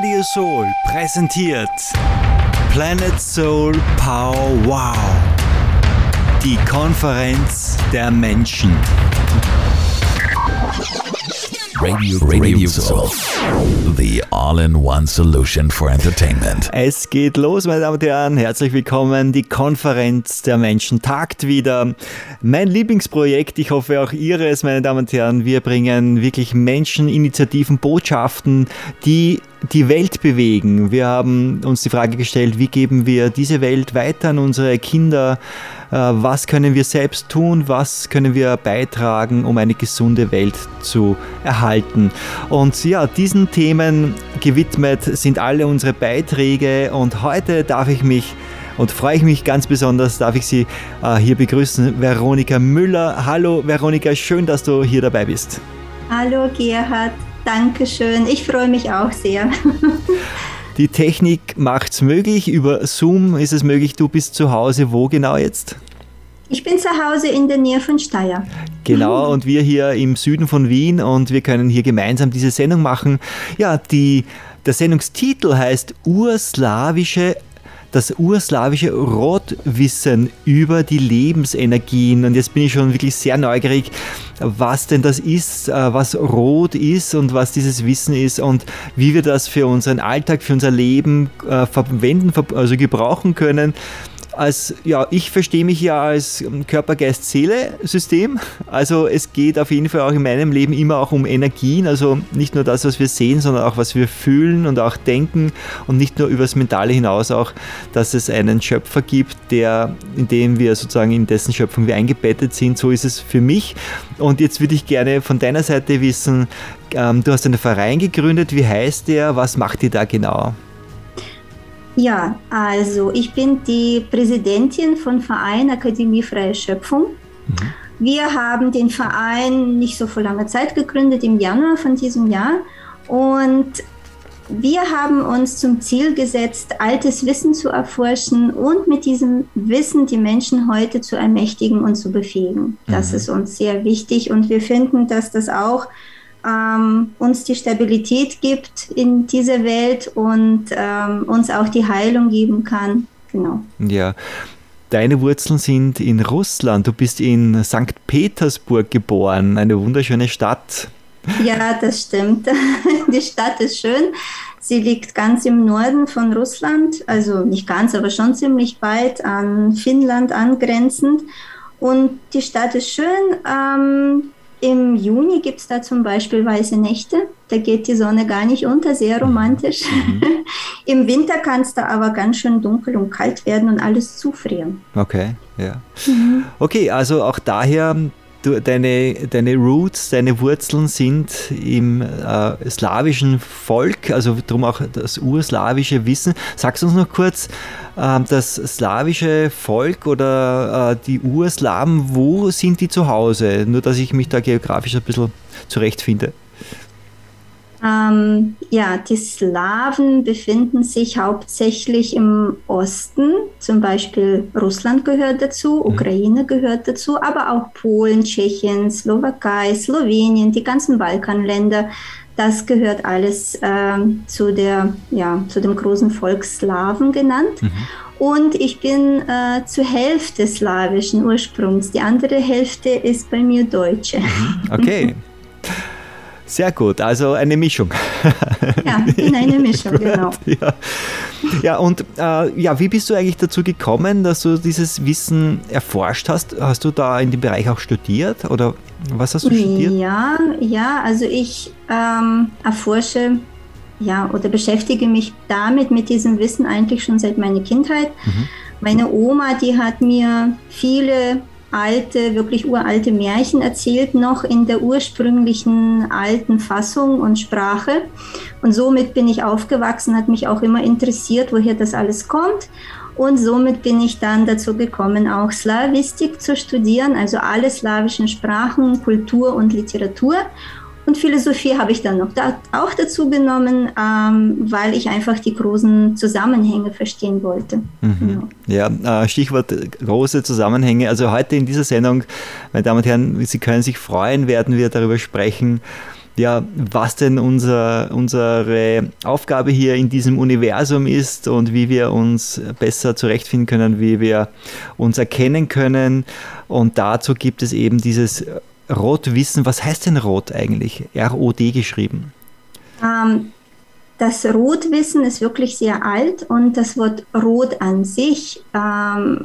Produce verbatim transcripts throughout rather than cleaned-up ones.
Radio Soul präsentiert Planet Soul Power Wow, die Konferenz der Menschen. Radio, Radio Soul, the all-in-one solution for entertainment. Es geht los, meine Damen und Herren. Herzlich willkommen. Die Konferenz der Menschen tagt wieder. Mein Lieblingsprojekt, ich hoffe auch Ihres, meine Damen und Herren. Wir bringen wirklich Menschen, Initiativen, Botschaften, die die Welt bewegen. Wir haben uns die Frage gestellt, wie geben wir diese Welt weiter an unsere Kinder? Was können wir selbst tun? Was können wir beitragen, um eine gesunde Welt zu erhalten? Und ja, diesen Themen gewidmet sind alle unsere Beiträge. Und heute darf ich mich und freue ich mich ganz besonders, darf ich Sie äh, hier begrüßen, Veronika Müller. Hallo Veronika, schön, dass du hier dabei bist. Hallo Gerhard, danke schön. Ich freue mich auch sehr. Die Technik macht es möglich. Über Zoom ist es möglich. Du bist zu Hause. Wo genau jetzt? Ich bin zu Hause in der Nähe von Steyr. Genau, und wir hier im Süden von Wien und wir können hier gemeinsam diese Sendung machen. Ja, die, der Sendungstitel heißt Urslawische Das urslawische Rotwissen über die Lebensenergien. Und jetzt bin ich schon wirklich sehr neugierig, was denn das ist, was Rot ist und was dieses Wissen ist und wie wir das für unseren Alltag, für unser Leben verwenden, also gebrauchen können. Als, ja, ich verstehe mich ja als Körper-Geist-Seele-System. Also es geht auf jeden Fall auch in meinem Leben immer auch um Energien. Also nicht nur das, was wir sehen, sondern auch, was wir fühlen und auch denken. Und nicht nur über das Mentale hinaus auch, dass es einen Schöpfer gibt, der, in dem wir sozusagen in dessen Schöpfung wir eingebettet sind. So ist es für mich. Und jetzt würde ich gerne von deiner Seite wissen, ähm, du hast einen Verein gegründet. Wie heißt der? Was macht ihr da genau? Ja, also ich bin die Präsidentin von Verein Akademie Freie Schöpfung. Mhm. Wir haben den Verein nicht so vor langer Zeit gegründet, im Januar von diesem Jahr. Und wir haben uns zum Ziel gesetzt, altes Wissen zu erforschen und mit diesem Wissen die Menschen heute zu ermächtigen und zu befähigen. Das mhm. ist uns sehr wichtig und wir finden, dass das auch Ähm, uns die Stabilität gibt in dieser Welt und ähm, uns auch die Heilung geben kann. Genau. Ja, deine Wurzeln sind in Russland. Du bist in Sankt Petersburg geboren, eine wunderschöne Stadt. Ja, das stimmt. Die Stadt ist schön. Sie liegt ganz im Norden von Russland, also nicht ganz, aber schon ziemlich weit an Finnland angrenzend. Und die Stadt ist schön. Ähm, Im Juni gibt es da zum Beispiel weiße Nächte, da geht die Sonne gar nicht unter, sehr romantisch. Mhm. Im Winter kann es da aber ganz schön dunkel und kalt werden und alles zufrieren. Okay, ja. Mhm. Okay, also auch daher, du, deine, deine Roots, deine Wurzeln sind im äh, slawischen Volk, also darum auch das urslawische Wissen. Sagst du uns noch kurz, äh, das slawische Volk oder äh, die Urslawen, wo sind die zu Hause? Nur, dass ich mich da geografisch ein bisschen zurechtfinde. Ähm, ja, die Slawen befinden sich hauptsächlich im Osten, zum Beispiel Russland gehört dazu, Ukraine gehört dazu, aber auch Polen, Tschechien, Slowakei, Slowenien, die ganzen Balkanländer, das gehört alles ähm, zu, der, ja, zu dem großen Volk Slawen genannt. Mhm. Und ich bin äh, zur Hälfte slawischen Ursprungs, die andere Hälfte ist bei mir Deutsche. Mhm. Okay. Sehr gut, also eine Mischung. Ja, in eine Mischung, genau. Ja, ja und äh, ja, wie bist du eigentlich dazu gekommen, dass du dieses Wissen erforscht hast? Hast du da in dem Bereich auch studiert oder was hast du studiert? Ja, ja, also ich ähm, erforsche ja, oder beschäftige mich damit, mit diesem Wissen eigentlich schon seit meiner Kindheit. Mhm. Meine Oma, die hat mir viele alte, wirklich uralte Märchen erzählt, noch in der ursprünglichen alten Fassung und Sprache. Und somit bin ich aufgewachsen, hat mich auch immer interessiert, woher das alles kommt. Und somit bin ich dann dazu gekommen, auch Slawistik zu studieren, also alle slawischen Sprachen, Kultur und Literatur. Und Philosophie habe ich dann noch da, auch dazu genommen, ähm, weil ich einfach die großen Zusammenhänge verstehen wollte. Mhm. Genau. Ja, Stichwort große Zusammenhänge. Also heute in dieser Sendung, meine Damen und Herren, Sie können sich freuen, werden wir darüber sprechen, ja, was denn unser, unsere Aufgabe hier in diesem Universum ist und wie wir uns besser zurechtfinden können, wie wir uns erkennen können. Und dazu gibt es eben dieses Rotwissen. Was heißt denn Rot eigentlich? R O D geschrieben. Ähm, das Rotwissen ist wirklich sehr alt und das Wort Rot an sich ähm,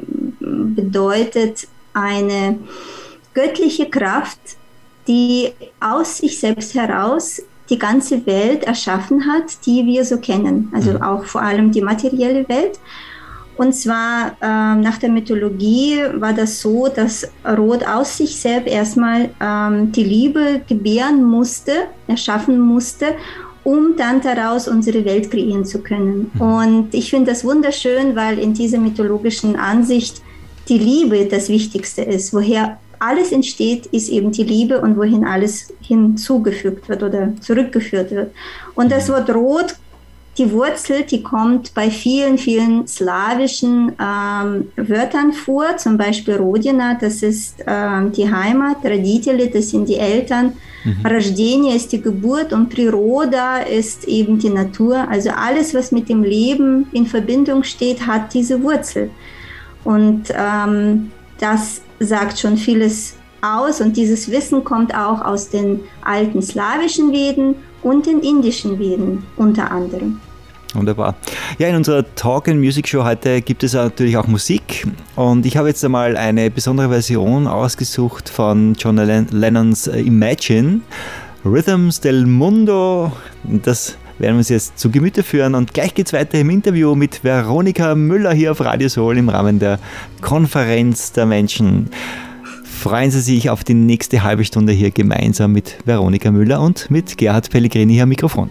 bedeutet eine göttliche Kraft, die aus sich selbst heraus die ganze Welt erschaffen hat, die wir so kennen. Also auch vor allem die materielle Welt. Und zwar ähm, nach der Mythologie war das so, dass Rot aus sich selbst erstmal ähm, die Liebe gebären musste, erschaffen musste, um dann daraus unsere Welt kreieren zu können. Und ich finde das wunderschön, weil in dieser mythologischen Ansicht die Liebe das Wichtigste ist. Woher alles entsteht, ist eben die Liebe und wohin alles hinzugefügt wird oder zurückgeführt wird. Und das Wort Rot, die Wurzel, die kommt bei vielen, vielen slawischen ähm, Wörtern vor, zum Beispiel Rodina, das ist ähm, die Heimat, Родители, das sind die Eltern, mhm. Рождение ist die Geburt und Природа ist eben die Natur. Also alles, was mit dem Leben in Verbindung steht, hat diese Wurzel. Und ähm, das sagt schon vieles aus und dieses Wissen kommt auch aus den alten slawischen Veden und den indischen Veden unter anderem. Wunderbar. Ja, in unserer Talk and Music Show heute gibt es natürlich auch Musik und ich habe jetzt einmal eine besondere Version ausgesucht von John Lennons Imagine, Rhythms del Mundo. Das werden wir uns jetzt zu Gemüte führen und gleich geht es weiter im Interview mit Veronika Müller hier auf Radio Soul im Rahmen der Konferenz der Menschen. Freuen Sie sich auf die nächste halbe Stunde hier gemeinsam mit Veronika Müller und mit Gerhard Pellegrini hier am Mikrofon.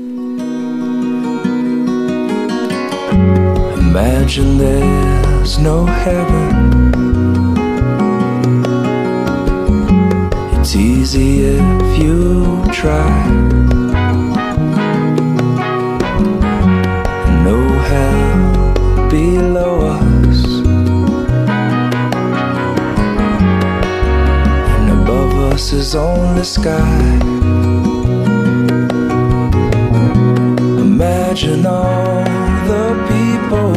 Imagine there's no heaven. It's easy if you try. No hell below us, and above us is only sky. Imagine all the people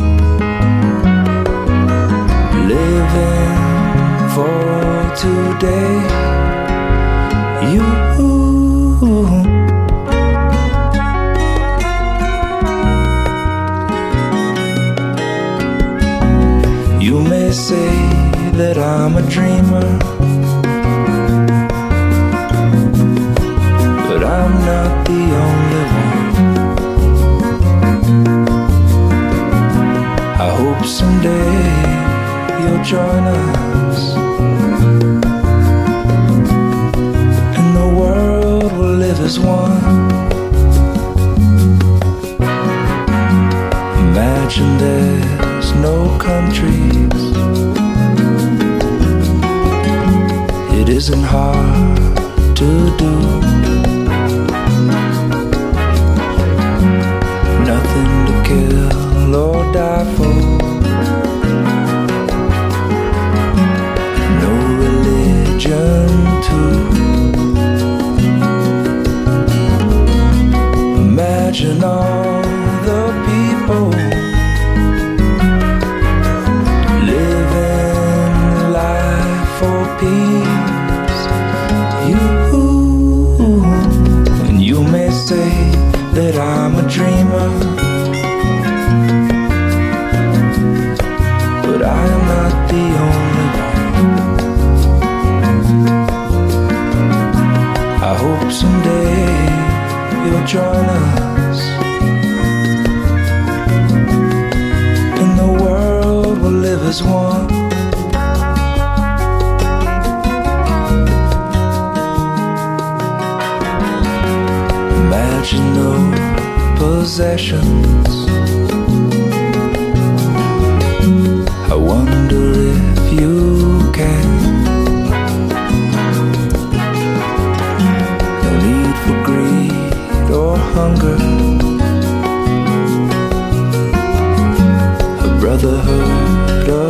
living for today. You You may say that I'm a dreamer, but I'm not the only one. I hope someday you'll join us, and the world will live as one. Imagine there's no countries. It isn't hard to do. Nothing to kill or die for. No religion too. Imagine all the people living life for peace. You, and you may say that I'm a dreamer, but I am not the only one. I hope someday you'll join us, and the world will live as one. Imagine no possessions. I wonder if you can. No need for greed or hunger. A brotherhood of